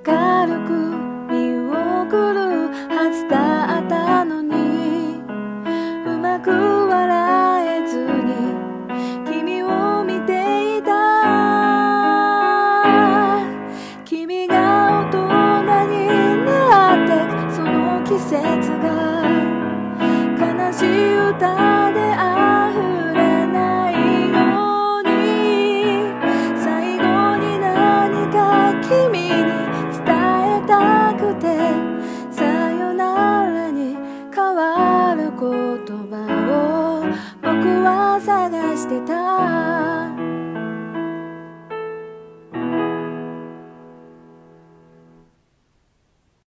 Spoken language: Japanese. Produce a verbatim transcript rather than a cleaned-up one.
軽く見送るはずだったのに、うまく笑えずに君を見ていた。君が大人になってその季節が悲しい歌で溢れないように、最後に何か君に伝えたくて、さよならに変わる言葉を僕は探してた。